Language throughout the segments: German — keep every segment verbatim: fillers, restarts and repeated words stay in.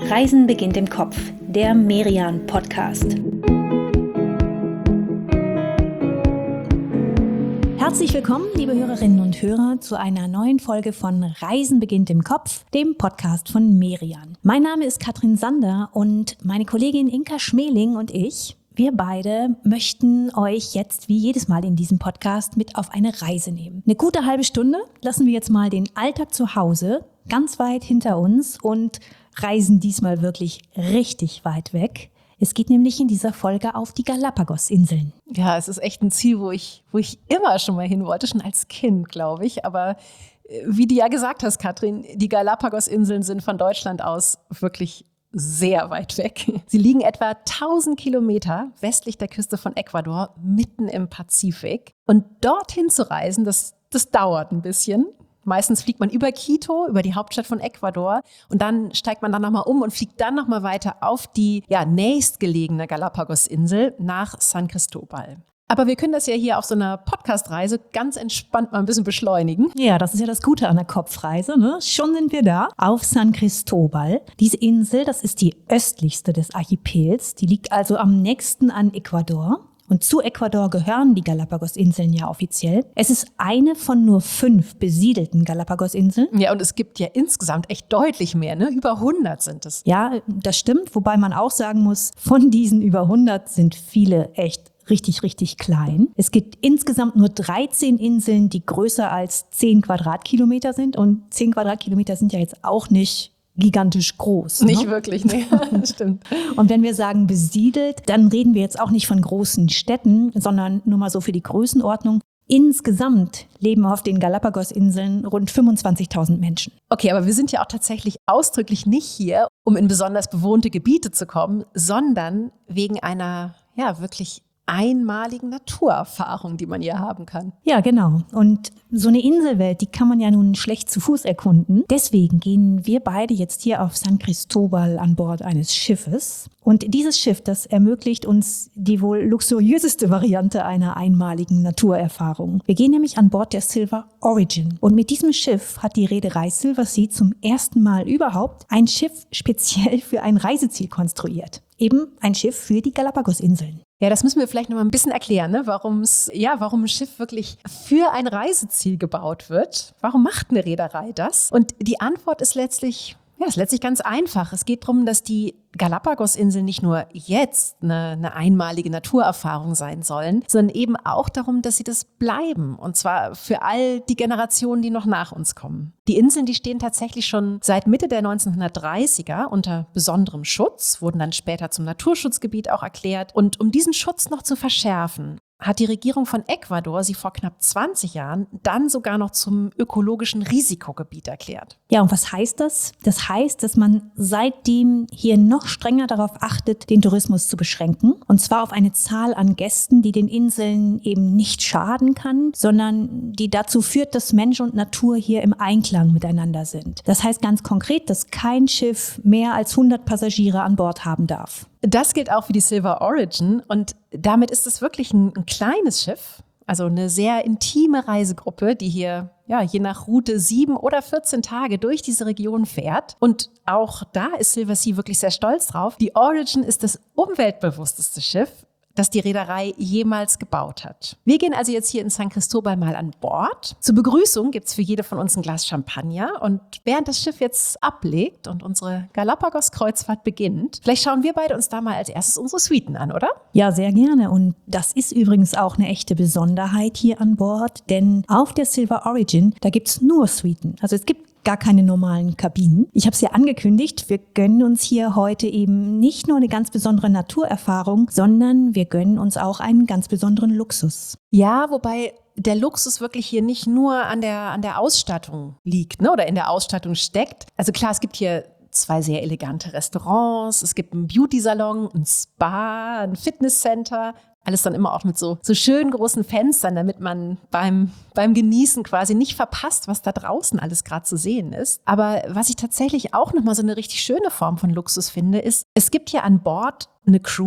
Reisen beginnt im Kopf, der Merian-Podcast. Herzlich willkommen, liebe Hörerinnen und Hörer, zu einer neuen Folge von Reisen beginnt im Kopf, dem Podcast von Merian. Mein Name ist Katrin Sander und meine Kollegin Inka Schmeling und ich, wir beide möchten euch jetzt wie jedes Mal in diesem Podcast mit auf eine Reise nehmen. Eine gute halbe Stunde lassen wir jetzt mal den Alltag zu Hause ganz weit hinter uns und reisen diesmal wirklich richtig weit weg. Es geht nämlich in dieser Folge auf die Galapagos-Inseln. Ja, es ist echt ein Ziel, wo ich, wo ich immer schon mal hin wollte, schon als Kind, glaube ich. Aber wie du ja gesagt hast, Katrin, die Galapagos-Inseln sind von Deutschland aus wirklich sehr weit weg. Sie liegen etwa tausend Kilometer westlich der Küste von Ecuador, mitten im Pazifik. Und dorthin zu reisen, das, das dauert ein bisschen. Meistens fliegt man über Quito, über die Hauptstadt von Ecuador, und dann steigt man dann nochmal um und fliegt dann nochmal weiter auf die ja, nächstgelegene Galapagos-Insel nach San Cristóbal. Aber wir können das ja hier auf so einer Podcast-Reise ganz entspannt mal ein bisschen beschleunigen. Ja, das ist ja das Gute an der Kopfreise, ne? Schon sind wir da auf San Cristóbal. Diese Insel, das ist die östlichste des Archipels. Die liegt also am nächsten an Ecuador. Und zu Ecuador gehören die Galapagos-Inseln ja offiziell. Es ist eine von nur fünf besiedelten Galapagos-Inseln. Ja, und es gibt ja insgesamt echt deutlich mehr, ne? Über hundert sind es. Ja, das stimmt. Wobei man auch sagen muss, von diesen über hundert sind viele echt richtig, richtig klein. Es gibt insgesamt nur dreizehn Inseln, die größer als zehn Quadratkilometer sind. Und zehn Quadratkilometer sind ja jetzt auch nicht gigantisch groß. Nicht ne? wirklich, nee, das stimmt. Und wenn wir sagen besiedelt, dann reden wir jetzt auch nicht von großen Städten, sondern nur mal so für die Größenordnung. Insgesamt leben auf den Galapagos-Inseln rund fünfundzwanzigtausend Menschen. Okay, aber wir sind ja auch tatsächlich ausdrücklich nicht hier, um in besonders bewohnte Gebiete zu kommen, sondern wegen einer, ja, wirklich einmaligen Naturerfahrung, die man hier haben kann. Ja, genau. Und so eine Inselwelt, die kann man ja nun schlecht zu Fuß erkunden. Deswegen gehen wir beide jetzt hier auf San Cristóbal an Bord eines Schiffes. Und dieses Schiff, das ermöglicht uns die wohl luxuriöseste Variante einer einmaligen Naturerfahrung. Wir gehen nämlich an Bord der Silver Origin. Und mit diesem Schiff hat die Reederei Silversea zum ersten Mal überhaupt ein Schiff speziell für ein Reiseziel konstruiert. Eben ein Schiff für die Galapagos-Inseln. Ja, das müssen wir vielleicht noch mal ein bisschen erklären, ne? Warum's, ja, warum ein Schiff wirklich für ein Reiseziel gebaut wird. Warum macht eine Reederei das? Und die Antwort ist letztlich, ja, ist letztlich ganz einfach. Es geht darum, dass die Galapagos-Inseln nicht nur jetzt eine, eine einmalige Naturerfahrung sein sollen, sondern eben auch darum, dass sie das bleiben. Und zwar für all die Generationen, die noch nach uns kommen. Die Inseln, die stehen tatsächlich schon seit Mitte der neunzehnhundertdreißiger unter besonderem Schutz, wurden dann später zum Naturschutzgebiet auch erklärt. Und um diesen Schutz noch zu verschärfen, hat die Regierung von Ecuador sie vor knapp zwanzig Jahren dann sogar noch zum ökologischen Risikogebiet erklärt. Ja, und was heißt das? Das heißt, dass man seitdem hier noch strenger darauf achtet, den Tourismus zu beschränken. Und zwar auf eine Zahl an Gästen, die den Inseln eben nicht schaden kann, sondern die dazu führt, dass Mensch und Natur hier im Einklang miteinander sind. Das heißt ganz konkret, dass kein Schiff mehr als hundert Passagiere an Bord haben darf. Das gilt auch für die Silver Origin, und damit ist es wirklich ein, ein kleines Schiff, also eine sehr intime Reisegruppe, die hier ja je nach Route sieben oder vierzehn Tage durch diese Region fährt. Und auch da ist Silversea wirklich sehr stolz drauf. Die Origin ist das umweltbewussteste Schiff, das die Reederei jemals gebaut hat. Wir gehen also jetzt hier in San Cristóbal mal an Bord. Zur Begrüßung gibt es für jede von uns ein Glas Champagner. Und während das Schiff jetzt ablegt und unsere Galapagos-Kreuzfahrt beginnt, vielleicht schauen wir beide uns da mal als erstes unsere Suiten an, oder? Ja, sehr gerne. Und das ist übrigens auch eine echte Besonderheit hier an Bord, denn auf der Silver Origin, da gibt's nur Suiten. Also es gibt gar keine normalen Kabinen. Ich habe es ja angekündigt, wir gönnen uns hier heute eben nicht nur eine ganz besondere Naturerfahrung, sondern wir gönnen uns auch einen ganz besonderen Luxus. Ja, wobei der Luxus wirklich hier nicht nur an der, an der Ausstattung liegt, ne, oder in der Ausstattung steckt. Also klar, es gibt hier zwei sehr elegante Restaurants, es gibt einen Beauty-Salon, ein Spa, ein Fitnesscenter. Alles dann immer auch mit so, so schönen großen Fenstern, damit man beim, beim Genießen quasi nicht verpasst, was da draußen alles gerade zu sehen ist. Aber was ich tatsächlich auch nochmal so eine richtig schöne Form von Luxus finde, ist, es gibt hier an Bord eine Crew,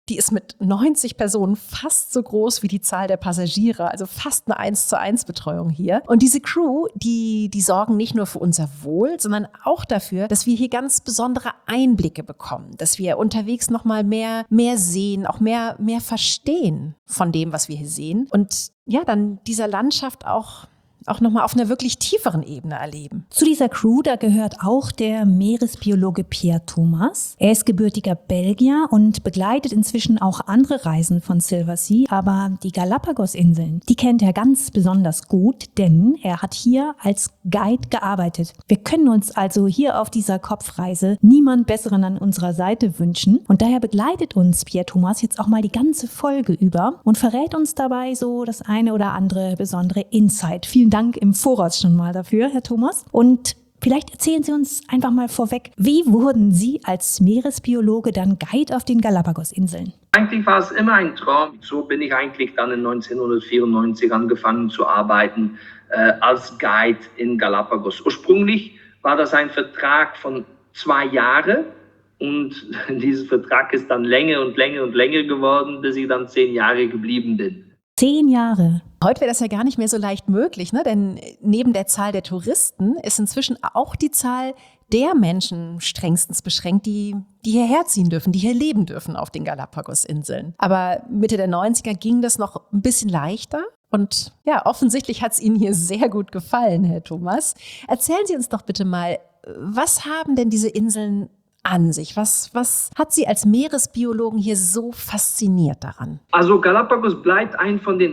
die ist mit neunzig Personen fast so groß wie die Zahl der Passagiere, also fast eine eins zu eins Betreuung hier. Und diese Crew, die, die sorgen nicht nur für unser Wohl, sondern auch dafür, dass wir hier ganz besondere Einblicke bekommen, dass wir unterwegs nochmal mehr, mehr sehen, auch mehr, mehr verstehen von dem, was wir hier sehen. Und ja, dann dieser Landschaft auch auch nochmal auf einer wirklich tieferen Ebene erleben. Zu dieser Crew, da gehört auch der Meeresbiologe Pierre Thomas. Er ist gebürtiger Belgier und begleitet inzwischen auch andere Reisen von Silversea. Aber die Galapagos-Inseln, die kennt er ganz besonders gut, denn er hat hier als Guide gearbeitet. Wir können uns also hier auf dieser Kopfreise niemand Besseren an unserer Seite wünschen. Und daher begleitet uns Pierre Thomas jetzt auch mal die ganze Folge über und verrät uns dabei so das eine oder andere besondere Insight. Vielen Dank im Voraus schon mal dafür, Herr Thomas. Und vielleicht erzählen Sie uns einfach mal vorweg, wie wurden Sie als Meeresbiologe dann Guide auf den Galapagos-Inseln? Eigentlich war es immer ein Traum. So bin ich eigentlich dann in neunzehnhundertvierundneunzig angefangen zu arbeiten äh, als Guide in Galapagos. Ursprünglich war das ein Vertrag von zwei Jahren und dieser Vertrag ist dann länger und länger und länger geworden, bis ich dann zehn Jahre geblieben bin. Zehn Jahre. Heute wäre das ja gar nicht mehr so leicht möglich, ne? Denn neben der Zahl der Touristen ist inzwischen auch die Zahl der Menschen strengstens beschränkt, die, die hierher ziehen dürfen, die hier leben dürfen auf den Galapagos-Inseln. Aber Mitte der neunziger ging das noch ein bisschen leichter. Und ja, offensichtlich hat es Ihnen hier sehr gut gefallen, Herr Thomas. Erzählen Sie uns doch bitte mal, was haben denn diese Inseln an sich? Was, was hat Sie als Meeresbiologen hier so fasziniert daran? Also Galapagos bleibt ein von den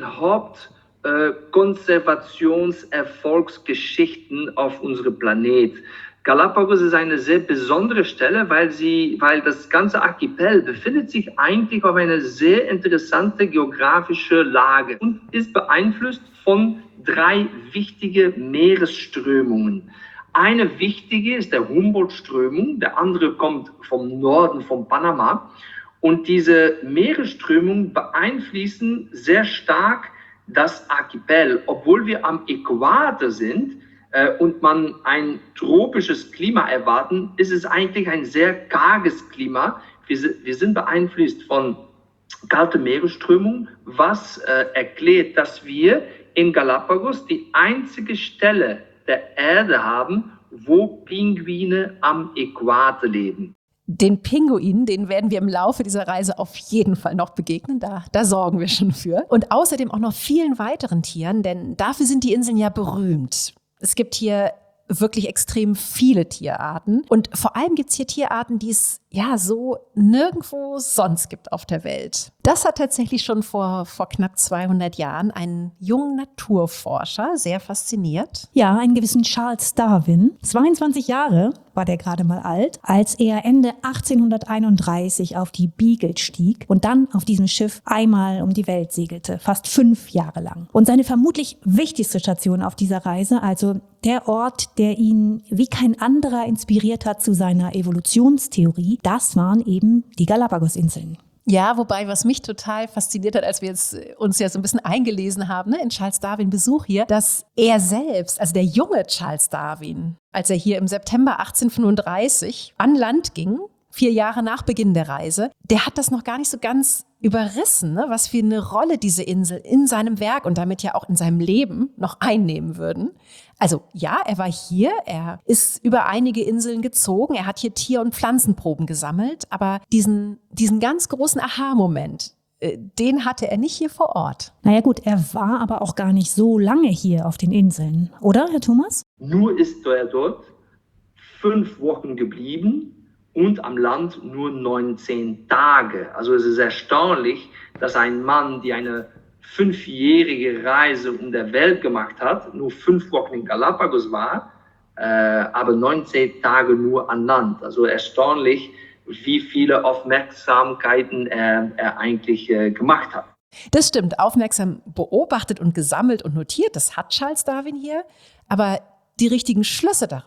Hauptkonservationserfolgsgeschichten äh, auf unserem Planet. Galapagos ist eine sehr besondere Stelle, weil, sie, weil das ganze Archipel befindet sich eigentlich auf einer sehr interessanten geografischen Lage und ist beeinflusst von drei wichtigen Meeresströmungen. Eine wichtige ist der Humboldt-Strömung, der andere kommt vom Norden von Panama. Und diese Meeresströmungen beeinflussen sehr stark das Archipel. Obwohl wir am Äquator sind äh, und man ein tropisches Klima erwarten, ist es eigentlich ein sehr karges Klima. Wir, wir sind beeinflusst von kalten Meeresströmungen, was äh, erklärt, dass wir in Galapagos die einzige Stelle der Erde haben, wo Pinguine am Äquator leben. Den Pinguinen, den werden wir im Laufe dieser Reise auf jeden Fall noch begegnen, da, da sorgen wir schon für. Und außerdem auch noch vielen weiteren Tieren, denn dafür sind die Inseln ja berühmt. Es gibt hier wirklich extrem viele Tierarten und vor allem gibt es hier Tierarten, die es ja so nirgendwo sonst gibt auf der Welt. Das hat tatsächlich schon vor, vor knapp zweihundert Jahren einen jungen Naturforscher sehr fasziniert. Ja, einen gewissen Charles Darwin. zweiundzwanzig Jahre war der gerade mal alt, als er Ende achtzehnhunderteinunddreißig auf die Beagle stieg und dann auf diesem Schiff einmal um die Welt segelte, fast fünf Jahre lang. Und seine vermutlich wichtigste Station auf dieser Reise, also der Ort, der ihn wie kein anderer inspiriert hat zu seiner Evolutionstheorie, das waren eben die Galapagos-Inseln. Ja, wobei, was mich total fasziniert hat, als wir jetzt uns ja so ein bisschen eingelesen haben, ne, in Charles Darwin Besuch hier, dass er selbst, also der junge Charles Darwin, als er hier im September achtzehnhundertfünfunddreißig an Land ging, vier Jahre nach Beginn der Reise, der hat das noch gar nicht so ganz überrissen, ne, was für eine Rolle diese Insel in seinem Werk und damit ja auch in seinem Leben noch einnehmen würden. Also ja, er war hier, er ist über einige Inseln gezogen, er hat hier Tier- und Pflanzenproben gesammelt, aber diesen, diesen ganz großen Aha-Moment, äh, den hatte er nicht hier vor Ort. Naja gut, er war aber auch gar nicht so lange hier auf den Inseln, oder, Herr Thomas? Nur ist er dort fünf Wochen geblieben und am Land nur neunzehn Tage. Also es ist erstaunlich, dass ein Mann, der eine fünfjährige Reise um der Welt gemacht hat, nur fünf Wochen in Galapagos war, äh, aber neunzehn Tage nur an Land. Also erstaunlich, wie viele Aufmerksamkeiten er, er eigentlich äh, gemacht hat. Das stimmt, aufmerksam beobachtet und gesammelt und notiert, das hat Charles Darwin hier, aber die richtigen Schlüsse daraus,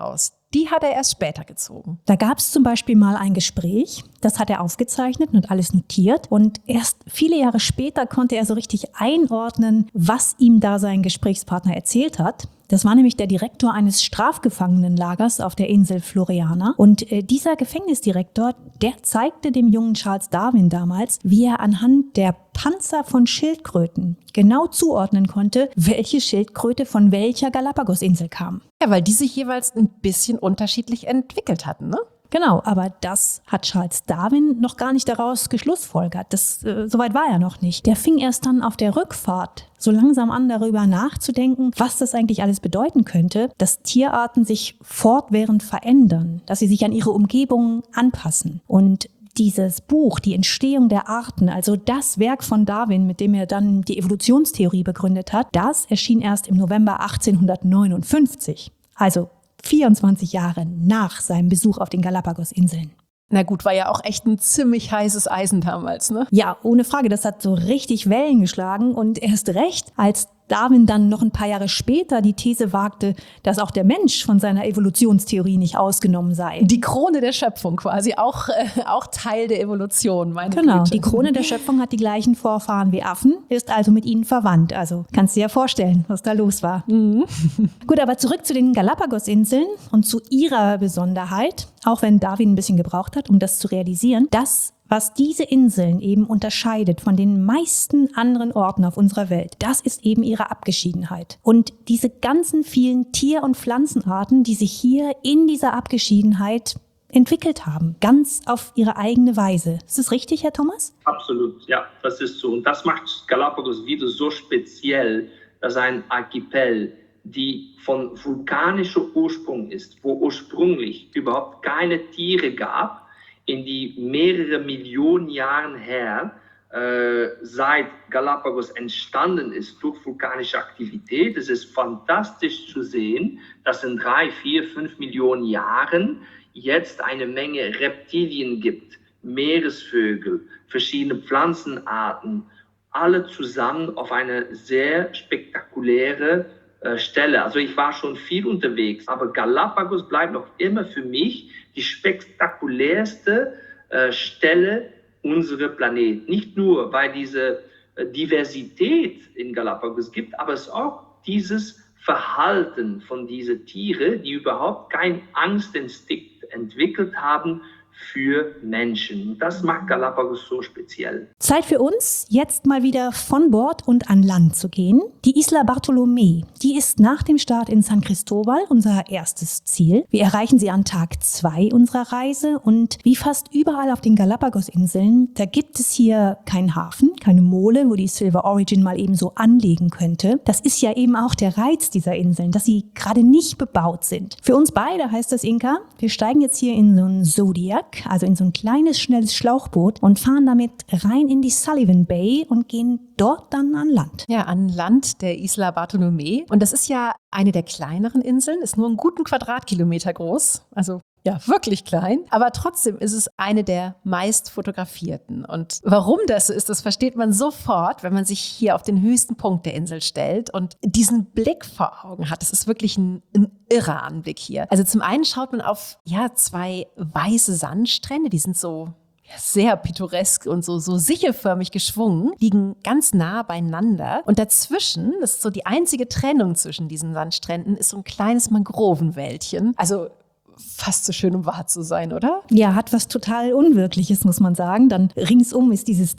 die hat er erst später gezogen. Da gab es zum Beispiel mal ein Gespräch, das hat er aufgezeichnet und alles notiert. Und erst viele Jahre später konnte er so richtig einordnen, was ihm da sein Gesprächspartner erzählt hat. Das war nämlich der Direktor eines Strafgefangenenlagers auf der Insel Floriana. Und äh, dieser Gefängnisdirektor, der zeigte dem jungen Charles Darwin damals, wie er anhand der Panzer von Schildkröten genau zuordnen konnte, welche Schildkröte von welcher Galapagosinsel kam. Ja, weil die sich jeweils ein bisschen unterschiedlich entwickelt hatten, ne? Genau, aber das hat Charles Darwin noch gar nicht daraus geschlussfolgert. Das, äh, soweit war er noch nicht. Der fing erst dann auf der Rückfahrt so langsam an, darüber nachzudenken, was das eigentlich alles bedeuten könnte, dass Tierarten sich fortwährend verändern, dass sie sich an ihre Umgebung anpassen. Und dieses Buch, die Entstehung der Arten, also das Werk von Darwin, mit dem er dann die Evolutionstheorie begründet hat, das erschien erst im November achtzehnhundertneunundfünfzig. Also vierundzwanzig Jahre nach seinem Besuch auf den Galapagosinseln. Na gut, war ja auch echt ein ziemlich heißes Eisen damals, ne? Ja, ohne Frage, das hat so richtig Wellen geschlagen und erst recht, als Darwin dann noch ein paar Jahre später die These wagte, dass auch der Mensch von seiner Evolutionstheorie nicht ausgenommen sei. Die Krone der Schöpfung quasi, auch, äh, auch Teil der Evolution, meine Genau, Güte. die Krone der Schöpfung hat die gleichen Vorfahren wie Affen, ist also mit ihnen verwandt. Also kannst du dir ja vorstellen, was da los war. Mhm. Gut, aber zurück zu den Galapagosinseln und zu ihrer Besonderheit, auch wenn Darwin ein bisschen gebraucht hat, um das zu realisieren, das was diese Inseln eben unterscheidet von den meisten anderen Orten auf unserer Welt, das ist eben ihre Abgeschiedenheit. Und diese ganzen vielen Tier- und Pflanzenarten, die sich hier in dieser Abgeschiedenheit entwickelt haben, ganz auf ihre eigene Weise. Ist das richtig, Herr Thomas? Absolut, ja, das ist so. Und das macht Galapagos wieder so speziell, dass ein Archipel, die von vulkanischer Ursprung ist, wo ursprünglich überhaupt keine Tiere gab, in die mehrere Millionen Jahren her, äh, seit Galapagos entstanden ist durch vulkanische Aktivität. Es ist fantastisch zu sehen, dass in drei, vier, fünf Millionen Jahren jetzt eine Menge Reptilien gibt, Meeresvögel, verschiedene Pflanzenarten, alle zusammen auf eine sehr spektakuläre äh, Stelle. Also ich war schon viel unterwegs, aber Galapagos bleibt noch immer für mich die spektakulärste äh, Stelle unserer Planeten. Nicht nur, weil diese äh, Diversität in Galapagos gibt, aber es auch dieses Verhalten von diesen Tieren, die überhaupt keinen Angstinstinkt entwickelt haben für Menschen. Das macht Galapagos so speziell. Zeit für uns, jetzt mal wieder von Bord und an Land zu gehen. Die Isla Bartolomé, die ist nach dem Start in San Cristobal unser erstes Ziel. Wir erreichen sie an Tag zwei unserer Reise und wie fast überall auf den Galapagosinseln, da gibt es hier keinen Hafen, keine Mole, wo die Silver Origin mal eben so anlegen könnte. Das ist ja eben auch der Reiz dieser Inseln, dass sie gerade nicht bebaut sind. Für uns beide heißt das, Inka, wir steigen jetzt hier in so einen Zodiac, also in so ein kleines, schnelles Schlauchboot und fahren damit rein in die Sullivan Bay und gehen dort dann an Land. Ja, an Land der Isla Bartolomé. Und das ist ja eine der kleineren Inseln, ist nur einen guten Quadratkilometer groß, also ja, wirklich klein. Aber trotzdem ist es eine der meist fotografierten. Und warum das so ist, das versteht man sofort, wenn man sich hier auf den höchsten Punkt der Insel stellt und diesen Blick vor Augen hat. Das ist wirklich ein, ein irrer Anblick hier. Also zum einen schaut man auf ja zwei weiße Sandstrände, die sind so ja, sehr pittoresk und so, so sichelförmig geschwungen, liegen ganz nah beieinander. Und dazwischen, das ist so die einzige Trennung zwischen diesen Sandstränden, ist so ein kleines Mangrovenwäldchen. Also fast so schön, um wahr zu sein, oder? Ja, hat was total Unwirkliches, muss man sagen. Dann ringsum ist dieses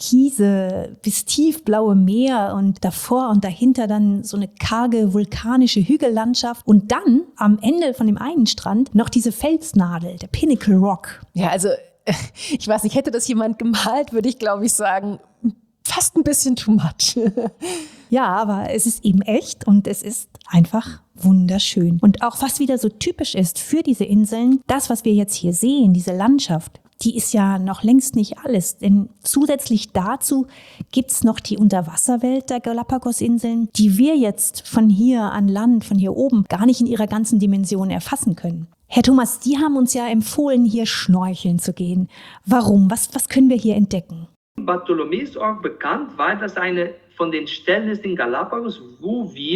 türkise bis tiefblaue Meer und davor und dahinter dann so eine karge vulkanische Hügellandschaft und dann am Ende von dem einen Strand noch diese Felsnadel, der Pinnacle Rock. Ja, also ich weiß nicht, hätte das jemand gemalt, würde ich glaube ich sagen, fast ein bisschen too much. Ja, aber es ist eben echt und es ist einfach wunderschön. Und auch was wieder so typisch ist für diese Inseln, das, was wir jetzt hier sehen, diese Landschaft, die ist ja noch längst nicht alles. Denn zusätzlich dazu gibt's noch die Unterwasserwelt der Galapagosinseln, die wir jetzt von hier an Land, von hier oben, gar nicht in ihrer ganzen Dimension erfassen können. Herr Thomas, Sie haben uns ja empfohlen, hier schnorcheln zu gehen. Warum? Was, was können wir hier entdecken? Bartolomé ist auch bekannt, weil das eine von den Stellen ist in Galapagos, wo wir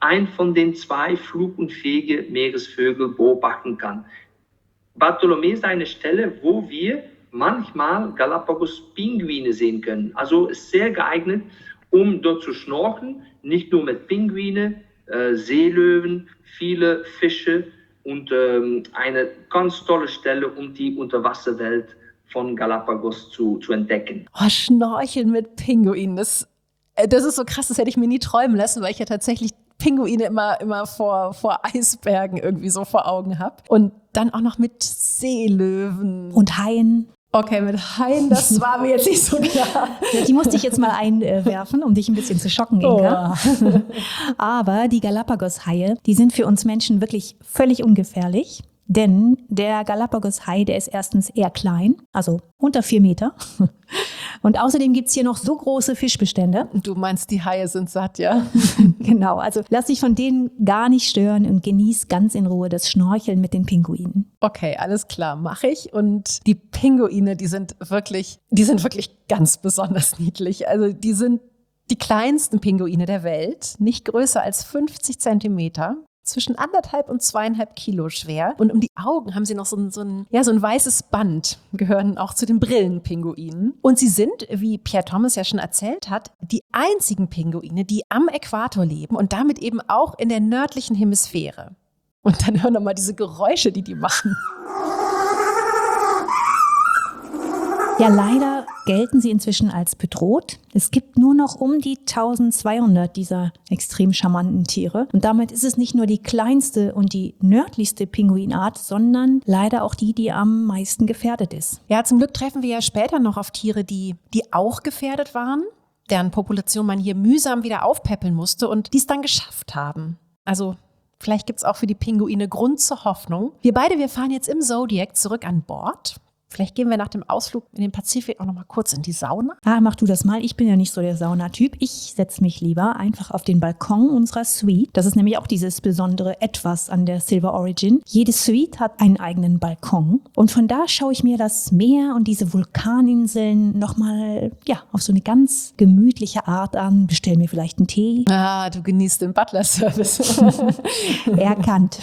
ein von den zwei flugunfähigen Meeresvögeln beobachten kann. Bartolomé ist eine Stelle, wo wir manchmal Galapagos-Pinguine sehen können. Also ist sehr geeignet, um dort zu schnorcheln, nicht nur mit Pinguine, äh, Seelöwen, viele Fische und ähm, eine ganz tolle Stelle, um die Unterwasserwelt von Galapagos zu, zu entdecken. Oh, Schnorcheln mit Pinguinen, das, das ist so krass, das hätte ich mir nie träumen lassen, weil ich ja tatsächlich Pinguine immer, immer vor, vor Eisbergen irgendwie so vor Augen habe. Und dann auch noch mit Seelöwen. Und Haien. Okay, mit Haien, das war mir jetzt nicht so klar. Ja, die musste ich jetzt mal einwerfen, um dich ein bisschen zu schocken, Inka. Oh. Aber die Galapagos-Haie, die sind für uns Menschen wirklich völlig ungefährlich. Denn der Galapagos-Hai, der ist erstens eher klein, also unter vier Meter. Und außerdem gibt's hier noch so große Fischbestände. Du meinst, die Haie sind satt, ja? Genau, also lass dich von denen gar nicht stören und genieß ganz in Ruhe das Schnorcheln mit den Pinguinen. Okay, alles klar, mache ich. Und die Pinguine, die sind wirklich, die sind wirklich ganz besonders niedlich. Also die sind die kleinsten Pinguine der Welt, nicht größer als fünfzig Zentimeter. Zwischen anderthalb und zweieinhalb Kilo schwer. Und um die Augen haben sie noch so ein, so ein, ja, so ein weißes Band, gehören auch zu den Brillenpinguinen. Und sie sind, wie Pierre Thomas ja schon erzählt hat, die einzigen Pinguine, die am Äquator leben und damit eben auch in der nördlichen Hemisphäre. Und dann hören wir mal diese Geräusche, die die machen. Ja, leider gelten sie inzwischen als bedroht. Es gibt nur noch um die eintausendzweihundert dieser extrem charmanten Tiere. Und damit ist es nicht nur die kleinste und die nördlichste Pinguinart, sondern leider auch die, die am meisten gefährdet ist. Ja, zum Glück treffen wir ja später noch auf Tiere, die, die auch gefährdet waren, deren Population man hier mühsam wieder aufpäppeln musste und die es dann geschafft haben. Also vielleicht gibt es auch für die Pinguine Grund zur Hoffnung. Wir beide, wir fahren jetzt im Zodiac zurück an Bord. Vielleicht gehen wir nach dem Ausflug in den Pazifik auch noch mal kurz in die Sauna. Ah, mach du das mal. Ich bin ja nicht so der Saunatyp. Ich setze mich lieber einfach auf den Balkon unserer Suite. Das ist nämlich auch dieses besondere Etwas an der Silver Origin. Jede Suite hat einen eigenen Balkon. Und von da schaue ich mir das Meer und diese Vulkaninseln noch mal, ja, auf so eine ganz gemütliche Art an. Bestell mir vielleicht einen Tee. Ah, du genießt den Butler-Service. Erkannt.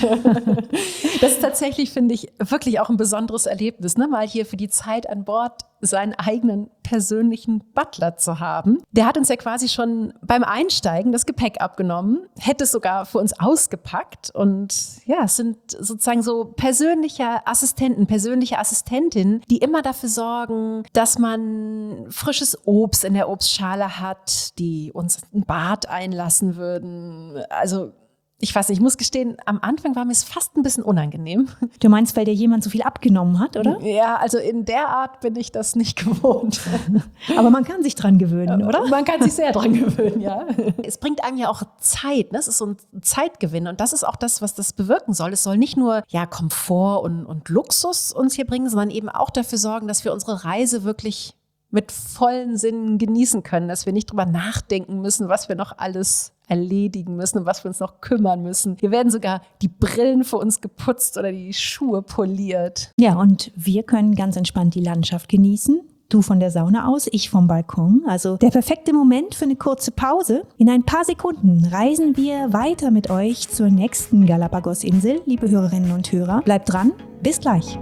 Das ist tatsächlich, finde ich, wirklich auch ein besonderes Erlebnis, ne? Mal hier für die Zeit an Bord seinen eigenen persönlichen Butler zu haben. Der hat uns ja quasi schon beim Einsteigen das Gepäck abgenommen, hätte es sogar für uns ausgepackt. Und ja, es sind sozusagen so persönliche Assistenten, persönliche Assistentinnen, die immer dafür sorgen, dass man frisches Obst in der Obstschale hat, die uns ein Bad einlassen würden. Also ich weiß nicht, ich muss gestehen, am Anfang war mir es fast ein bisschen unangenehm. Du meinst, weil dir jemand so viel abgenommen hat, oder? Ja, also in der Art bin ich das nicht gewohnt. Aber man kann sich dran gewöhnen, oder? Man kann sich sehr dran gewöhnen, ja. Es bringt einem ja auch Zeit, ne? Es ist so ein Zeitgewinn und das ist auch das, was das bewirken soll. Es soll nicht nur ja, Komfort und, und Luxus uns hier bringen, sondern eben auch dafür sorgen, dass wir unsere Reise wirklich mit vollen Sinnen genießen können, dass wir nicht drüber nachdenken müssen, was wir noch alles erledigen müssen, um was wir uns noch kümmern müssen. Hier werden sogar die Brillen für uns geputzt oder die Schuhe poliert. Ja, und wir können ganz entspannt die Landschaft genießen. Du von der Sauna aus, ich vom Balkon. Also der perfekte Moment für eine kurze Pause. In ein paar Sekunden reisen wir weiter mit euch zur nächsten Galapagos-Insel. Liebe Hörerinnen und Hörer, bleibt dran. Bis gleich.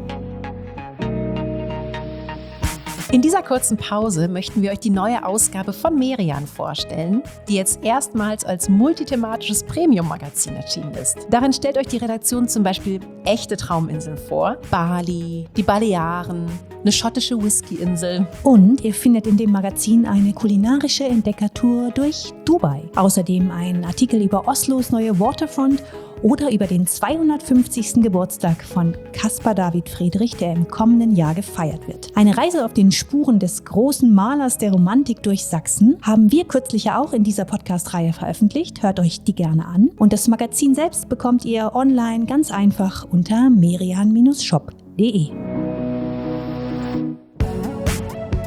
In dieser kurzen Pause möchten wir euch die neue Ausgabe von Merian vorstellen, die jetzt erstmals als multithematisches Premium-Magazin erschienen ist. Darin stellt euch die Redaktion zum Beispiel echte Trauminseln vor, Bali, die Balearen, eine schottische Whisky-Insel. Und ihr findet in dem Magazin eine kulinarische Entdeckertour durch Dubai. Außerdem einen Artikel über Oslos neue Waterfront oder über den zweihundertfünfzigsten Geburtstag von Caspar David Friedrich, der im kommenden Jahr gefeiert wird. Eine Reise auf den Spuren des großen Malers der Romantik durch Sachsen haben wir kürzlich ja auch in dieser Podcast-Reihe veröffentlicht. Hört euch die gerne an. Und das Magazin selbst bekommt ihr online ganz einfach unter merian Bindestrich shop punkt de.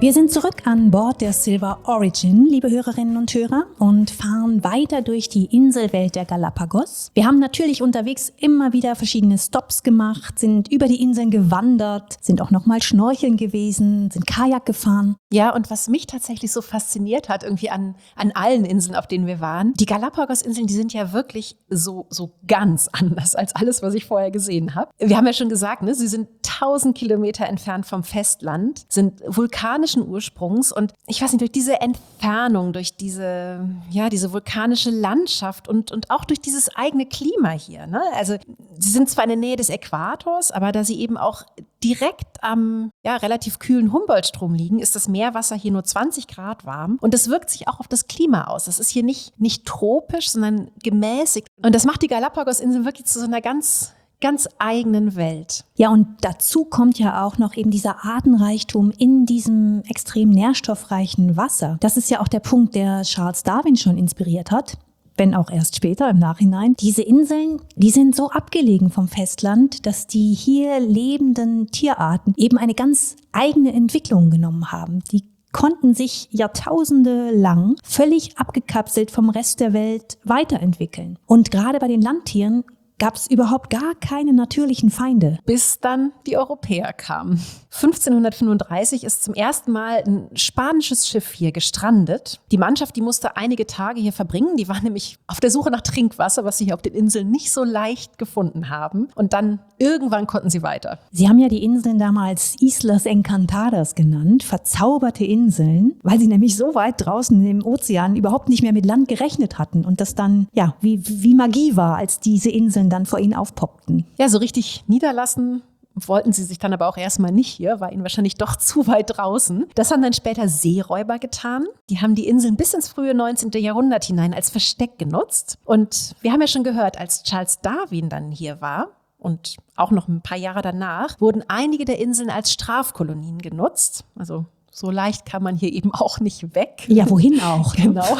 Wir sind zurück an Bord der Silver Origin, liebe Hörerinnen und Hörer, und fahren weiter durch die Inselwelt der Galapagos. Wir haben natürlich unterwegs immer wieder verschiedene Stops gemacht, sind über die Inseln gewandert, sind auch nochmal schnorcheln gewesen, sind Kajak gefahren. Ja, und was mich tatsächlich so fasziniert hat, irgendwie an, an allen Inseln, auf denen wir waren, die Galapagos-Inseln, die sind ja wirklich so, so ganz anders als alles, was ich vorher gesehen habe. Wir haben ja schon gesagt, ne, sie sind tausend Kilometer entfernt vom Festland, sind vulkanischen Ursprungs und ich weiß nicht, durch diese Entfernung, durch diese, ja, diese vulkanische Landschaft und, und auch durch dieses eigene Klima hier, ne? Also sie sind zwar in der Nähe des Äquators, aber da sie eben auch direkt am ja, relativ kühlen Humboldt-Strom liegen, ist das Meerwasser hier nur zwanzig Grad warm und das wirkt sich auch auf das Klima aus. Das ist hier nicht, nicht tropisch, sondern gemäßigt und das macht die Galapagos-Inseln wirklich zu so einer ganz ganz eigenen Welt. Ja, und dazu kommt ja auch noch eben dieser Artenreichtum in diesem extrem nährstoffreichen Wasser. Das ist ja auch der Punkt, der Charles Darwin schon inspiriert hat, wenn auch erst später im Nachhinein. Diese Inseln, die sind so abgelegen vom Festland, dass die hier lebenden Tierarten eben eine ganz eigene Entwicklung genommen haben. Die konnten sich Jahrtausende lang völlig abgekapselt vom Rest der Welt weiterentwickeln. Und gerade bei den Landtieren gab es überhaupt gar keine natürlichen Feinde. Bis dann die Europäer kamen. fünfzehnhundertfünfunddreißig ist zum ersten Mal ein spanisches Schiff hier gestrandet. Die Mannschaft, die musste einige Tage hier verbringen. Die war nämlich auf der Suche nach Trinkwasser, was sie hier auf den Inseln nicht so leicht gefunden haben. Und dann irgendwann konnten sie weiter. Sie haben ja die Inseln damals Islas Encantadas genannt, verzauberte Inseln, weil sie nämlich so weit draußen im Ozean überhaupt nicht mehr mit Land gerechnet hatten und das dann ja wie, wie Magie war, als diese Inseln dann vor ihnen aufpoppten. Ja, so richtig niederlassen wollten sie sich dann aber auch erstmal nicht hier, war ihnen wahrscheinlich doch zu weit draußen. Das haben dann später Seeräuber getan. Die haben die Inseln bis ins frühe neunzehnte Jahrhundert hinein als Versteck genutzt. Und wir haben ja schon gehört, als Charles Darwin dann hier war und auch noch ein paar Jahre danach, wurden einige der Inseln als Strafkolonien genutzt. Also so leicht kann man hier eben auch nicht weg. Ja, wohin auch. Genau.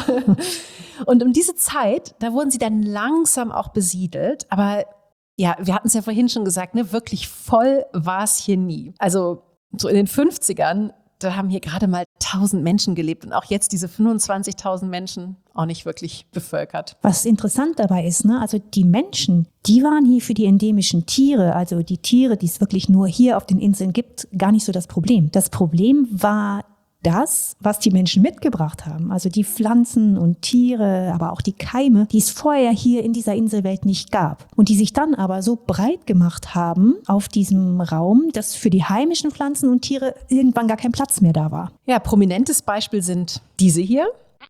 Und um diese Zeit, da wurden sie dann langsam auch besiedelt. Aber ja, wir hatten es ja vorhin schon gesagt, ne, wirklich voll war es hier nie. Also so in den fünfzigern, da haben hier gerade mal tausend Menschen gelebt und auch jetzt diese fünfundzwanzigtausend Menschen auch nicht wirklich bevölkert. Was interessant dabei ist, ne, also die Menschen, die waren hier für die endemischen Tiere, also die Tiere, die es wirklich nur hier auf den Inseln gibt, gar nicht so das Problem. Das Problem war das, was die Menschen mitgebracht haben, also die Pflanzen und Tiere, aber auch die Keime, die es vorher hier in dieser Inselwelt nicht gab und die sich dann aber so breit gemacht haben auf diesem Raum, dass für die heimischen Pflanzen und Tiere irgendwann gar kein Platz mehr da war. Ja, prominentes Beispiel sind diese hier.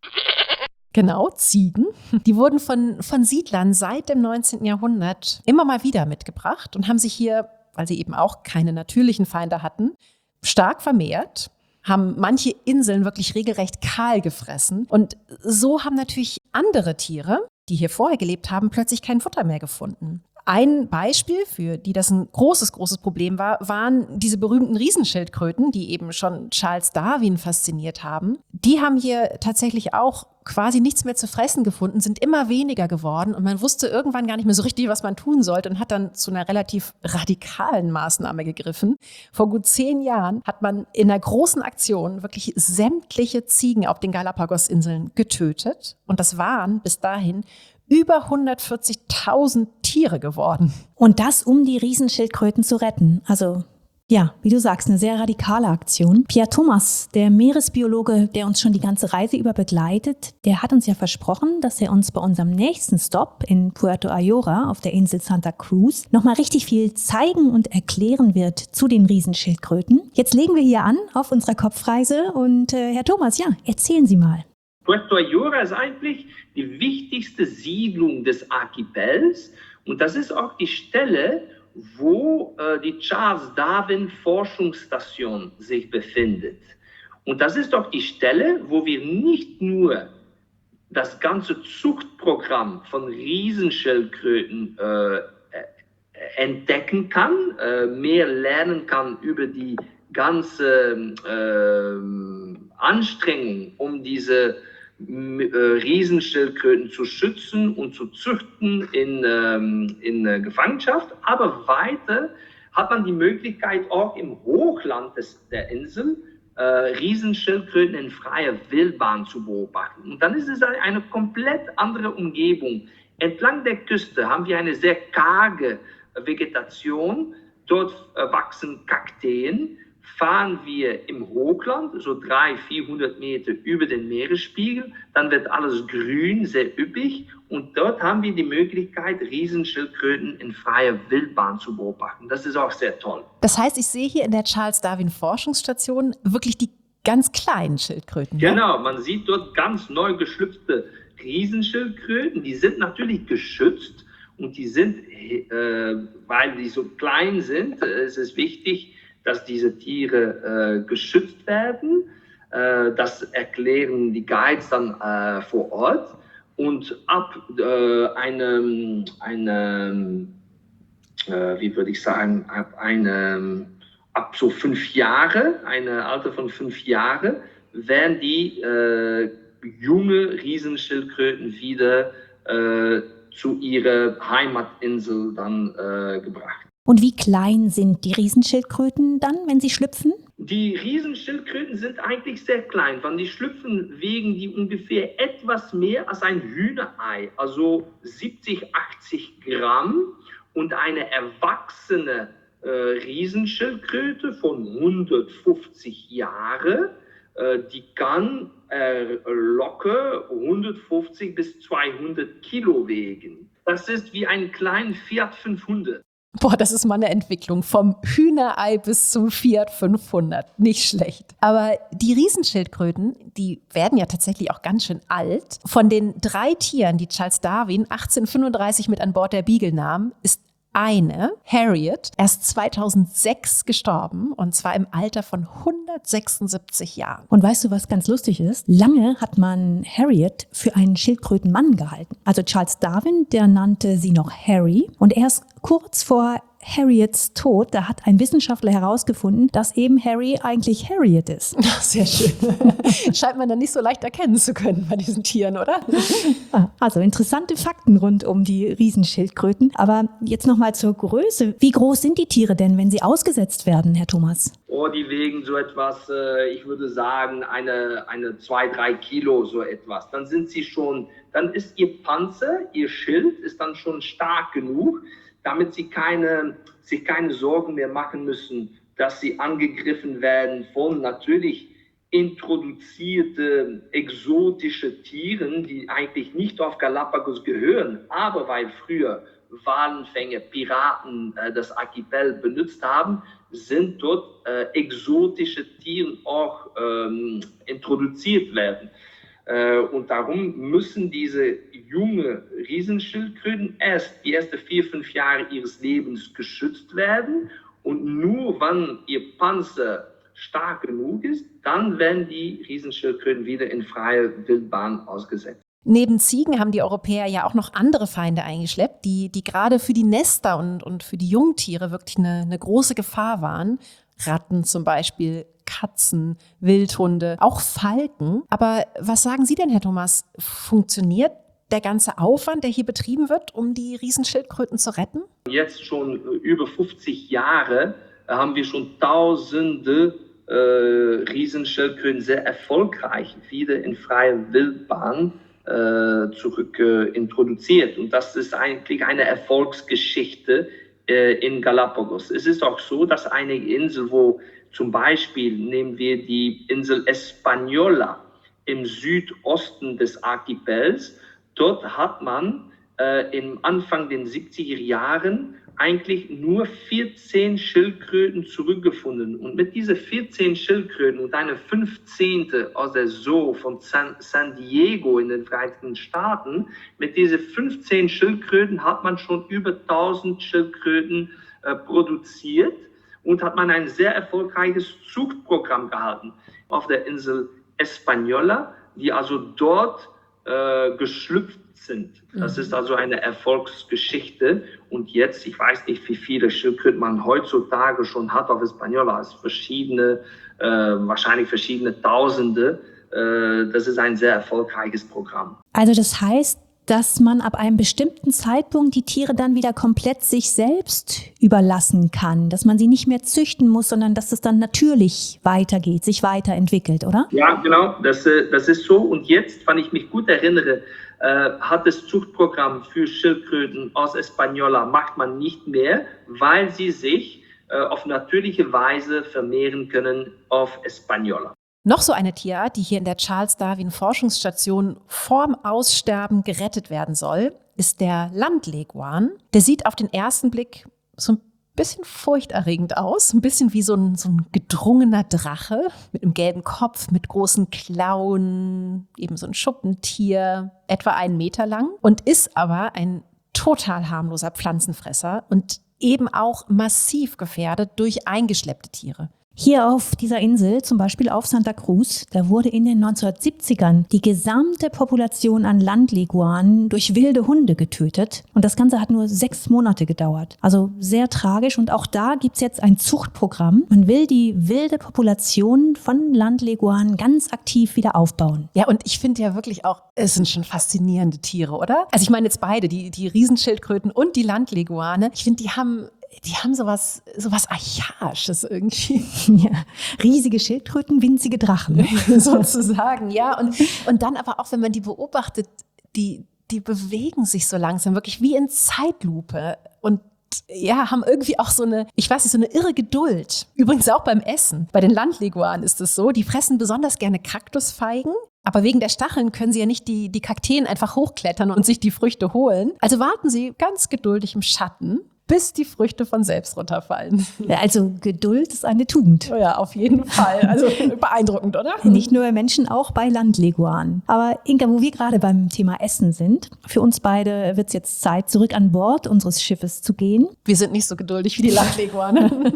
Genau, Ziegen. Die wurden von, von Siedlern seit dem neunzehnten Jahrhundert immer mal wieder mitgebracht und haben sich hier, weil sie eben auch keine natürlichen Feinde hatten, stark vermehrt, haben manche Inseln wirklich regelrecht kahl gefressen. Und so haben natürlich andere Tiere, die hier vorher gelebt haben, plötzlich kein Futter mehr gefunden. Ein Beispiel, für die das ein großes, großes Problem war, waren diese berühmten Riesenschildkröten, die eben schon Charles Darwin fasziniert haben. Die haben hier tatsächlich auch quasi nichts mehr zu fressen gefunden, sind immer weniger geworden und man wusste irgendwann gar nicht mehr so richtig, was man tun sollte und hat dann zu einer relativ radikalen Maßnahme gegriffen. Vor gut zehn Jahren hat man in einer großen Aktion wirklich sämtliche Ziegen auf den Galapagos-Inseln getötet und das waren bis dahin über hundertvierzigtausend Tiere geworden. Und das, um die Riesenschildkröten zu retten. Also ja, wie du sagst, eine sehr radikale Aktion. Pierre Thomas, der Meeresbiologe, der uns schon die ganze Reise über begleitet, der hat uns ja versprochen, dass er uns bei unserem nächsten Stop in Puerto Ayora auf der Insel Santa Cruz nochmal richtig viel zeigen und erklären wird zu den Riesenschildkröten. Jetzt legen wir hier an auf unserer Kopfreise und äh, Herr Thomas, ja, erzählen Sie mal. Puerto Ayora ist eigentlich die wichtigste Siedlung des Archipels und das ist auch die Stelle, wo äh, die Charles Darwin Forschungsstation sich befindet. Und das ist auch die Stelle, wo wir nicht nur das ganze Zuchtprogramm von Riesenschildkröten äh, entdecken kann, äh, mehr lernen kann über die ganze äh, Anstrengung, um diese Riesenschildkröten zu schützen und zu züchten in, ähm, in äh, Gefangenschaft. Aber weiter hat man die Möglichkeit, auch im Hochland des, der Insel äh, Riesenschildkröten in freier Wildbahn zu beobachten. Und dann ist es eine komplett andere Umgebung. Entlang der Küste haben wir eine sehr karge Vegetation. Dort äh, wachsen Kakteen. Fahren wir im Hochland, so dreihundert, vierhundert Meter über den Meeresspiegel, dann wird alles grün, sehr üppig. Und dort haben wir die Möglichkeit, Riesenschildkröten in freier Wildbahn zu beobachten. Das ist auch sehr toll. Das heißt, ich sehe hier in der Charles-Darwin-Forschungsstation wirklich die ganz kleinen Schildkröten. Ja? Genau, man sieht dort ganz neu geschlüpfte Riesenschildkröten. Die sind natürlich geschützt und die sind, äh, weil die so klein sind, äh, ist es wichtig, dass diese Tiere äh, geschützt werden. Äh, das erklären die Guides dann äh, vor Ort. Und ab äh, einem, einem äh, wie würde ich sagen, ab, einem, ab so fünf Jahre, ein Alter von fünf Jahren, werden die äh, junge Riesenschildkröten wieder äh, zu ihrer Heimatinsel dann äh, gebracht. Und wie klein sind die Riesenschildkröten dann, wenn sie schlüpfen? Die Riesenschildkröten sind eigentlich sehr klein. Wenn die schlüpfen, wiegen die ungefähr etwas mehr als ein Hühnerei, also siebzig, achtzig Gramm. Und eine erwachsene äh, Riesenschildkröte von hundertfünfzig Jahren, äh, die kann äh, locker hundertfünfzig bis zweihundert Kilo wiegen. Das ist wie ein kleiner Fiat fünfhundert. Boah, das ist mal eine Entwicklung vom Hühnerei bis zum Fiat fünfhundert. Nicht schlecht. Aber die Riesenschildkröten, die werden ja tatsächlich auch ganz schön alt. Von den drei Tieren, die Charles Darwin achtzehnhundertfünfunddreißig mit an Bord der Beagle nahm, ist eine, Harriet, erst zweitausendsechs gestorben, und zwar im Alter von hundertsechsundsiebzig Jahren. Und weißt du, was ganz lustig ist? Lange hat man Harriet für einen Schildkrötenmann gehalten. Also Charles Darwin, der nannte sie noch Harry. Und erst kurz vor Harriets Tod, da hat ein Wissenschaftler herausgefunden, dass eben Harry eigentlich Harriet ist. Sehr schön. Scheint man dann nicht so leicht erkennen zu können bei diesen Tieren, oder? Also interessante Fakten rund um die Riesenschildkröten. Aber jetzt nochmal zur Größe. Wie groß sind die Tiere denn, wenn sie ausgesetzt werden, Herr Thomas? Oh, die wiegen so etwas, äh, ich würde sagen, eine, eine zwei, drei Kilo, so etwas. Dann sind sie schon, dann ist ihr Panzer, ihr Schild ist dann schon stark genug, damit sie keine, sich keine Sorgen mehr machen müssen, dass sie angegriffen werden von natürlich introduzierte exotische Tieren, die eigentlich nicht auf Galapagos gehören, aber weil früher Walfänger, Piraten äh, das Archipel benutzt haben, sind dort äh, exotische Tiere auch ähm, introduziert werden. Äh, und darum müssen diese junge Riesenschildkröten erst die ersten vier, fünf Jahre ihres Lebens geschützt werden. Und nur wenn ihr Panzer stark genug ist, dann werden die Riesenschildkröten wieder in freier Wildbahn ausgesetzt. Neben Ziegen haben die Europäer ja auch noch andere Feinde eingeschleppt, die, die gerade für die Nester und, und für die Jungtiere wirklich eine, eine große Gefahr waren. Ratten zum Beispiel, Katzen, Wildhunde, auch Falken. Aber was sagen Sie denn, Herr Thomas? Funktioniert der ganze Aufwand, der hier betrieben wird, um die Riesenschildkröten zu retten? Jetzt schon über fünfzig Jahre haben wir schon Tausende äh, Riesenschildkröten sehr erfolgreich wieder in freier Wildbahn äh, zurück äh, introduziert. Und das ist eigentlich eine Erfolgsgeschichte äh, in Galapagos. Es ist auch so, dass einige Inseln, wo zum Beispiel nehmen wir die Insel Española im Südosten des Archipels. Dort hat man äh, im Anfang der siebziger Jahren eigentlich nur vierzehn Schildkröten zurückgefunden. Und mit diesen vierzehn Schildkröten und eine fünfzehnte aus der Zoo von San, San Diego in den Vereinigten Staaten, mit diesen fünfzehn Schildkröten hat man schon über tausend Schildkröten äh, produziert. Und hat man ein sehr erfolgreiches Zuchtprogramm gehalten auf der Insel Española, die also dort äh, geschlüpft sind. Das ist also eine Erfolgsgeschichte. Und jetzt, ich weiß nicht, wie viele Schildkröten man heutzutage schon hat auf Española, es verschiedene, äh, wahrscheinlich verschiedene Tausende. Äh, das ist ein sehr erfolgreiches Programm. Also das heißt, dass man ab einem bestimmten Zeitpunkt die Tiere dann wieder komplett sich selbst überlassen kann, dass man sie nicht mehr züchten muss, sondern dass es dann natürlich weitergeht, sich weiterentwickelt, oder? Ja, genau, das, das ist so. Und jetzt, wenn ich mich gut erinnere, äh, hat das Zuchtprogramm für Schildkröten aus Española macht man nicht mehr, weil sie sich äh, auf natürliche Weise vermehren können auf Española. Noch so eine Tierart, die hier in der Charles Darwin Forschungsstation vorm Aussterben gerettet werden soll, ist der Landleguan. Der sieht auf den ersten Blick so ein bisschen furchterregend aus, ein bisschen wie so ein, so ein gedrungener Drache mit einem gelben Kopf, mit großen Klauen, eben so ein Schuppentier, etwa einen Meter lang und ist aber ein total harmloser Pflanzenfresser und eben auch massiv gefährdet durch eingeschleppte Tiere. Hier auf dieser Insel, zum Beispiel auf Santa Cruz, da wurde in den neunzehnhundertsiebzigern die gesamte Population an Landleguanen durch wilde Hunde getötet. Und das Ganze hat nur sechs Monate gedauert. Also sehr tragisch. Und auch da gibt's jetzt ein Zuchtprogramm. Man will die wilde Population von Landleguanen ganz aktiv wieder aufbauen. Ja, und ich finde ja wirklich auch, es sind schon faszinierende Tiere, oder? Also ich meine jetzt beide, die, die Riesenschildkröten und die Landleguane. Ich finde, die haben... Die haben sowas, sowas Archaisches irgendwie. Ja, riesige Schildkröten, winzige Drachen. Sozusagen, ja. Und, und dann aber auch, wenn man die beobachtet, die, die bewegen sich so langsam, wirklich wie in Zeitlupe. Und ja, haben irgendwie auch so eine, ich weiß nicht, so eine irre Geduld. Übrigens auch beim Essen. Bei den Landleguanen ist es so, die fressen besonders gerne Kaktusfeigen. Aber wegen der Stacheln können sie ja nicht die, die Kakteen einfach hochklettern und sich die Früchte holen. Also warten sie ganz geduldig im Schatten, bis die Früchte von selbst runterfallen. Ja, also Geduld ist eine Tugend. Oh ja, auf jeden Fall. Also beeindruckend, oder? Nicht nur bei Menschen, auch bei Landleguanen. Aber Inka, wo wir gerade beim Thema Essen sind, für uns beide wird es jetzt Zeit, zurück an Bord unseres Schiffes zu gehen. Wir sind nicht so geduldig wie die Landleguane.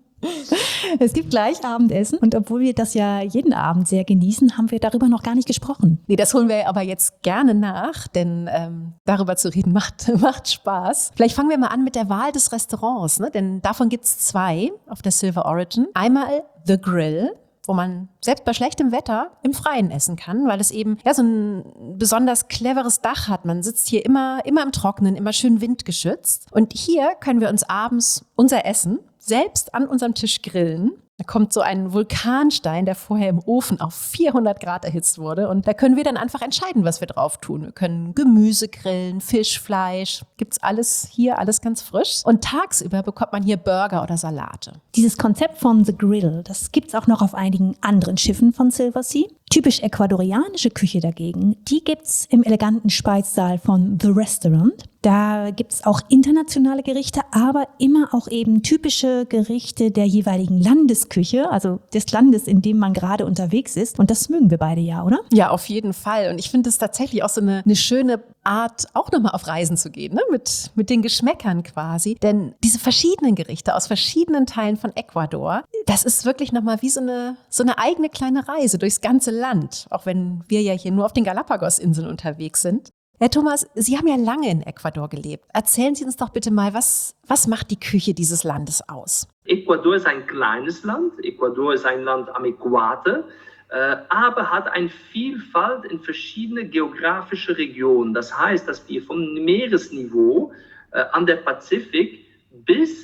Es gibt gleich Abendessen und obwohl wir das ja jeden Abend sehr genießen, haben wir darüber noch gar nicht gesprochen. Nee, das holen wir aber jetzt gerne nach, denn ähm, darüber zu reden macht, macht Spaß. Vielleicht fangen wir mal an mit der Wahl des Restaurants, ne? Denn davon gibt's zwei auf der Silver Origin. Einmal The Grill, wo man selbst bei schlechtem Wetter im Freien essen kann, weil es eben ja so ein besonders cleveres Dach hat. Man sitzt hier immer, immer im Trockenen, immer schön windgeschützt. Und hier können wir uns abends unser Essen selbst an unserem Tisch grillen. Da kommt so ein Vulkanstein, der vorher im Ofen auf vierhundert Grad erhitzt wurde. Und da können wir dann einfach entscheiden, was wir drauf tun. Wir können Gemüse grillen, Fisch, Fleisch. Gibt's alles hier, alles ganz frisch. Und tagsüber bekommt man hier Burger oder Salate. Dieses Konzept von The Grill, das gibt's auch noch auf einigen anderen Schiffen von Silversea. Typisch ecuadorianische Küche dagegen, die gibt's im eleganten Speissaal von The Restaurant. Da gibt's auch internationale Gerichte, aber immer auch eben typische Gerichte der jeweiligen Landesküche, also des Landes, in dem man gerade unterwegs ist. Und das mögen wir beide ja, oder? Ja, auf jeden Fall. Und ich finde es tatsächlich auch so eine, eine schöne Art, auch nochmal auf Reisen zu gehen, ne? mit, mit den Geschmäckern quasi. Denn diese verschiedenen Gerichte aus verschiedenen Teilen von Ecuador, das ist wirklich nochmal wie so eine, so eine eigene kleine Reise durchs ganze Land, auch wenn wir ja hier nur auf den Galapagos-Inseln unterwegs sind. Herr Thomas, Sie haben ja lange in Ecuador gelebt. Erzählen Sie uns doch bitte mal, was, was macht die Küche dieses Landes aus? Ecuador ist ein kleines Land. Ecuador ist ein Land am Äquator, äh, aber hat eine Vielfalt in verschiedene geografische Regionen. Das heißt, dass wir vom Meeresniveau äh, an der Pazifik bis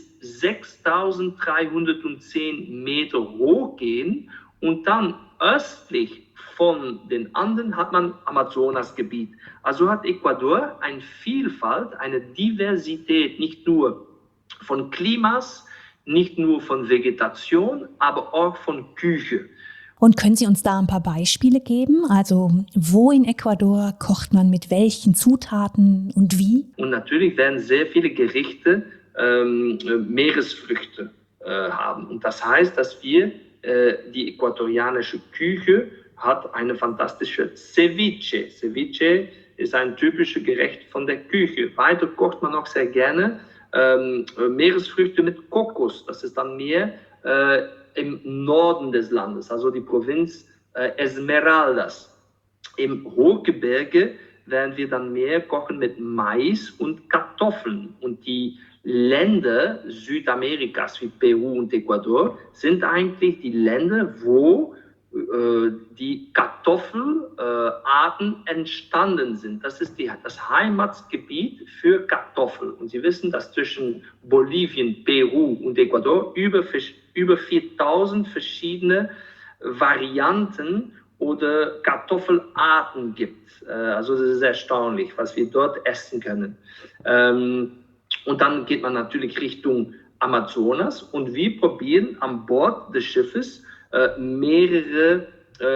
sechstausenddreihundertzehn Meter hochgehen und dann östlich von den Anden hat man Amazonasgebiet. Also hat Ecuador eine Vielfalt, eine Diversität, nicht nur von Klimas, nicht nur von Vegetation, aber auch von Küche. Und können Sie uns da ein paar Beispiele geben? Also wo in Ecuador kocht man mit welchen Zutaten und wie? Und natürlich werden sehr viele Gerichte ähm, Meeresfrüchte äh, haben. Und das heißt, dass wir äh, die äquatorianische Küche hat eine fantastische Ceviche. Ceviche ist ein typisches Gericht von der Küche. Weiter kocht man auch sehr gerne ähm, Meeresfrüchte mit Kokos. Das ist dann mehr äh, im Norden des Landes, also die Provinz äh, Esmeraldas. Im Hochgebirge werden wir dann mehr kochen mit Mais und Kartoffeln. Und die Länder Südamerikas wie Peru und Ecuador sind eigentlich die Länder, wo äh, die Kartoffelarten äh, entstanden sind. Das ist die, das Heimatgebiet für Kartoffeln. Und Sie wissen, dass zwischen Bolivien, Peru und Ecuador über, über viertausend verschiedene Varianten oder Kartoffelarten gibt. Äh, also das ist erstaunlich, was wir dort essen können. Ähm, und dann geht man natürlich Richtung Amazonas und wir probieren an Bord des Schiffes äh, mehrere,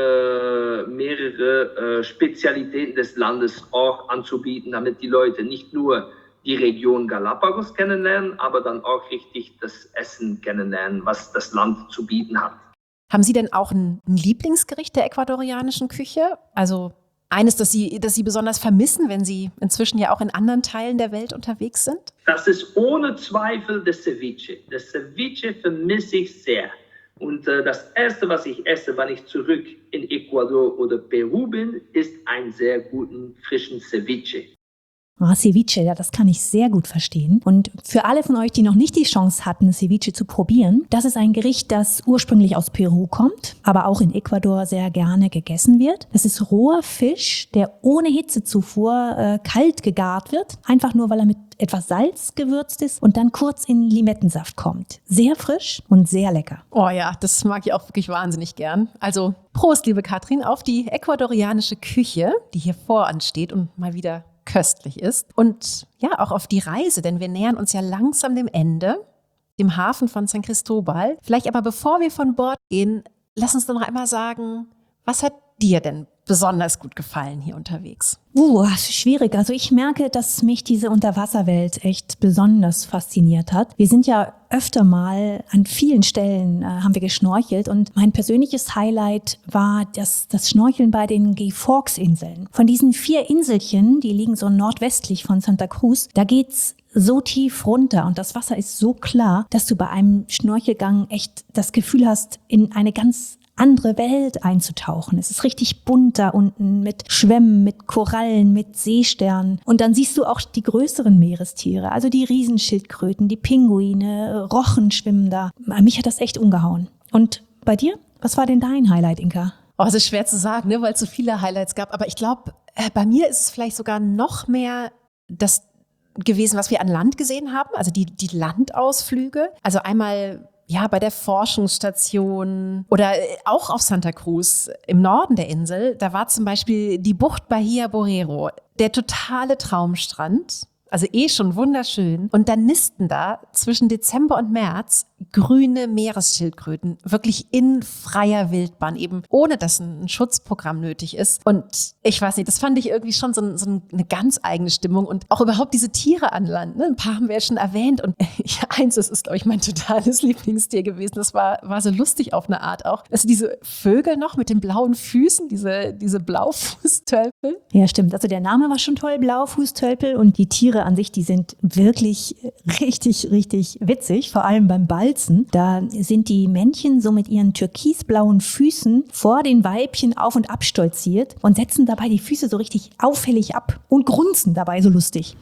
äh, mehrere äh, Spezialitäten des Landes auch anzubieten, damit die Leute nicht nur die Region Galapagos kennenlernen, aber dann auch richtig das Essen kennenlernen, was das Land zu bieten hat. Haben Sie denn auch ein, ein Lieblingsgericht der ecuadorianischen Küche? Also eines, das Sie, das Sie besonders vermissen, wenn Sie inzwischen ja auch in anderen Teilen der Welt unterwegs sind? Das ist ohne Zweifel das Ceviche. Das Ceviche vermisse ich sehr. Und äh, das Erste, was ich esse, wenn ich zurück in Ecuador oder Peru bin, ist einen sehr guten, frischen Ceviche. Ah, Ceviche, ja, das kann ich sehr gut verstehen. Und für alle von euch, die noch nicht die Chance hatten, Ceviche zu probieren, das ist ein Gericht, das ursprünglich aus Peru kommt, aber auch in Ecuador sehr gerne gegessen wird. Das ist roher Fisch, der ohne Hitzezufuhr äh, kalt gegart wird, einfach nur, weil er mit etwas Salz gewürzt ist und dann kurz in Limettensaft kommt. Sehr frisch und sehr lecker. Oh ja, das mag ich auch wirklich wahnsinnig gern. Also Prost, liebe Katrin, auf die ecuadorianische Küche, die hier vor uns steht und mal wieder köstlich ist. Und ja, auch auf die Reise, denn wir nähern uns ja langsam dem Ende, dem Hafen von San Cristóbal. Vielleicht aber bevor wir von Bord gehen, lass uns doch noch einmal sagen, was hat dir denn besonders gut gefallen hier unterwegs? Uh, schwierig. Also ich merke, dass mich diese Unterwasserwelt echt besonders fasziniert hat. Wir sind ja öfter mal an vielen Stellen äh, haben wir geschnorchelt und mein persönliches Highlight war das, das Schnorcheln bei den Gay-Fawkes-Inseln. Von diesen vier Inselchen, die liegen so nordwestlich von Santa Cruz, da geht's so tief runter und das Wasser ist so klar, dass du bei einem Schnorchelgang echt das Gefühl hast, in eine ganz andere Welt einzutauchen. Es ist richtig bunt da unten mit Schwämmen, mit Korallen, mit Seesternen. Und dann siehst du auch die größeren Meerestiere, also die Riesenschildkröten, die Pinguine, Rochen schwimmen da. Mich hat das echt umgehauen. Und bei dir? Was war denn dein Highlight, Inka? Oh, es ist schwer zu sagen, ne, weil es so viele Highlights gab. Aber ich glaube, äh, bei mir ist es vielleicht sogar noch mehr das gewesen, was wir an Land gesehen haben, also die, die Landausflüge. Also einmal ja, bei der Forschungsstation oder auch auf Santa Cruz im Norden der Insel, da war zum Beispiel die Bucht Bahía Borrero, der totale Traumstrand, also eh schon wunderschön. Und dann nisten da zwischen Dezember und März grüne Meeresschildkröten, wirklich in freier Wildbahn, eben ohne dass ein Schutzprogramm nötig ist. Und ich weiß nicht, das fand ich irgendwie schon so, so eine ganz eigene Stimmung und auch überhaupt diese Tiere an Land. Ne? Ein paar haben wir ja schon erwähnt und ja, eins, das ist, glaube ich, mein totales Lieblingstier gewesen. Das war, war so lustig auf eine Art auch. Also diese Vögel noch mit den blauen Füßen, diese, diese Blaufußtölpel. Ja, stimmt. Also der Name war schon toll, Blaufußtölpel, und die Tiere an sich, die sind wirklich richtig, richtig witzig, vor allem beim Balzen. Da sind die Männchen so mit ihren türkisblauen Füßen vor den Weibchen auf und ab stolziert und setzen dabei die Füße so richtig auffällig ab und grunzen dabei so lustig.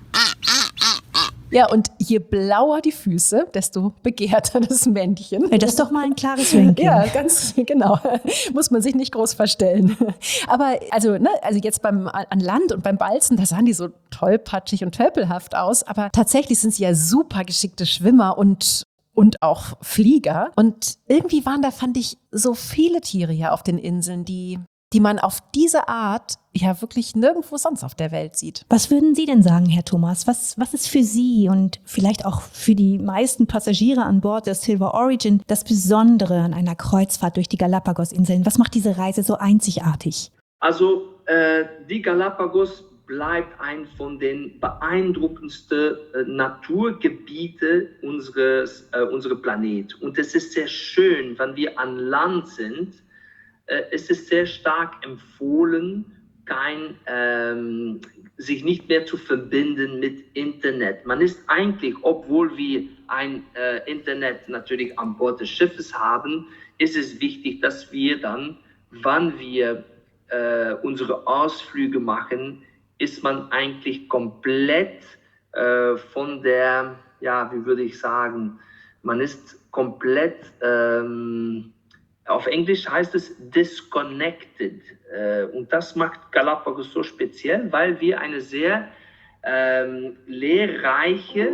Ja, und je blauer die Füße, desto begehrter das Männchen. Ja, das ist doch mal ein klares Ranking. Ja, ganz genau. Muss man sich nicht groß verstellen. Aber also, ne, also jetzt beim an Land und beim Balzen, da sahen die so tollpatschig und tölpelhaft aus. Aber tatsächlich sind sie ja super geschickte Schwimmer und und auch Flieger. Und irgendwie waren da, fand ich, so viele Tiere hier auf den Inseln, die, die man auf diese Art ja wirklich nirgendwo sonst auf der Welt sieht. Was würden Sie denn sagen, Herr Thomas? Was, was ist für Sie und vielleicht auch für die meisten Passagiere an Bord der Silver Origin das Besondere an einer Kreuzfahrt durch die Galapagos-Inseln? Was macht diese Reise so einzigartig? Also äh, die Galapagos bleibt ein von den beeindruckendsten äh, Naturgebiete unseres äh, unseres Planet. Und es ist sehr schön, wenn wir an Land sind. Äh, es ist sehr stark empfohlen, kein, ähm, sich nicht mehr zu verbinden mit Internet. Man ist eigentlich, obwohl wir ein äh, Internet natürlich an Bord des Schiffes haben, ist es wichtig, dass wir dann, wann wir äh, unsere Ausflüge machen, ist man eigentlich komplett äh, von der, ja, wie würde ich sagen, man ist komplett ähm, Auf Englisch heißt es disconnected. Und das macht Galapagos so speziell, weil wir eine sehr ähm, lehrreiche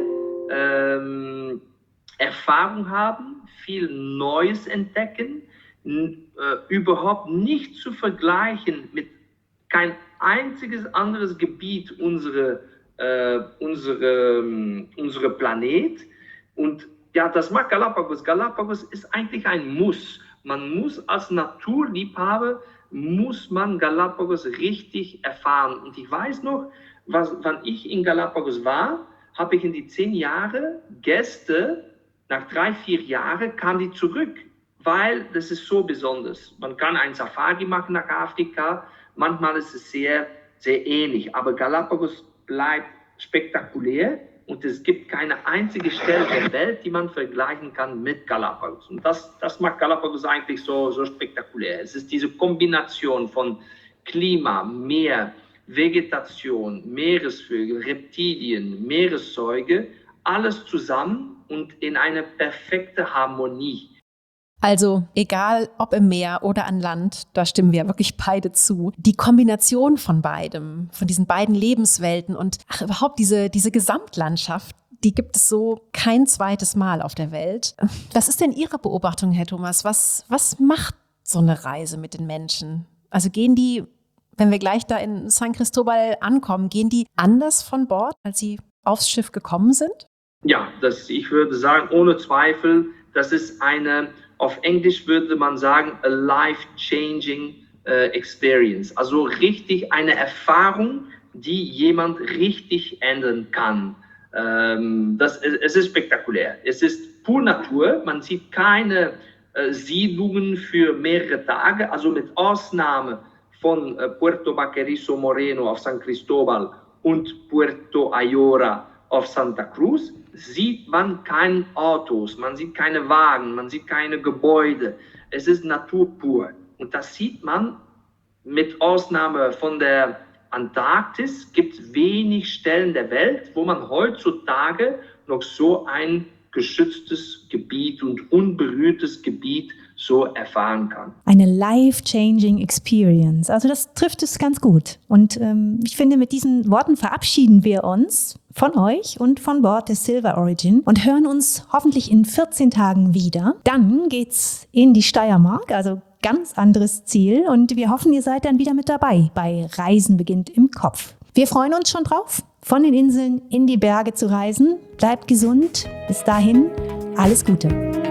ähm, Erfahrung haben, viel Neues entdecken, n- äh, überhaupt nicht zu vergleichen mit kein einziges anderes Gebiet unserer äh, unsere, unsere Planet. Und ja, das macht Galapagos. Galapagos ist eigentlich ein Muss. Man muss als Naturliebhaber, muss man Galapagos richtig erfahren. Und ich weiß noch, was, wann ich in Galapagos war, habe ich in die zehn Jahre Gäste, nach drei, vier Jahren kamen die zurück, weil das ist so besonders. Man kann ein Safari machen nach Afrika, manchmal ist es sehr, sehr ähnlich, aber Galapagos bleibt spektakulär. Und es gibt keine einzige Stelle der Welt, die man vergleichen kann mit Galapagos. Und das, das macht Galapagos eigentlich so, so spektakulär. Es ist diese Kombination von Klima, Meer, Vegetation, Meeresvögel, Reptilien, Meeressäuge, alles zusammen und in eine perfekte Harmonie. Also egal ob im Meer oder an Land, da stimmen wir wirklich beide zu. Die Kombination von beidem, von diesen beiden Lebenswelten und ach, überhaupt diese, diese Gesamtlandschaft, die gibt es so kein zweites Mal auf der Welt. Was ist denn Ihre Beobachtung, Herr Thomas? Was, was macht so eine Reise mit den Menschen? Also gehen die, wenn wir gleich da in San Cristobal ankommen, gehen die anders von Bord, als sie aufs Schiff gekommen sind? Ja, das, ich würde sagen, ohne Zweifel, das ist eine, auf Englisch würde man sagen, a life-changing uh, experience. Also richtig eine Erfahrung, die jemand richtig ändern kann. Ähm, das, es ist spektakulär. Es ist pure Natur. Man sieht keine äh, Siedlungen für mehrere Tage. Also mit Ausnahme von äh, Puerto Baquerizo Moreno auf San Cristobal und Puerto Ayora auf Santa Cruz sieht man keine Autos, man sieht keine Wagen, man sieht keine Gebäude. Es ist Natur pur. Und das sieht man mit Ausnahme von der Antarktis, gibt es wenig Stellen der Welt, wo man heutzutage noch so ein geschütztes Gebiet und unberührtes Gebiet so erfahren kann. Eine life-changing experience. Also das trifft es ganz gut. Und ähm, ich finde, mit diesen Worten verabschieden wir uns von euch und von Bord der Silver Origin und hören uns hoffentlich in vierzehn Tagen wieder. Dann geht's in die Steiermark, also ganz anderes Ziel. Und wir hoffen, ihr seid dann wieder mit dabei bei Reisen beginnt im Kopf. Wir freuen uns schon drauf, von den Inseln in die Berge zu reisen. Bleibt gesund. Bis dahin, alles Gute.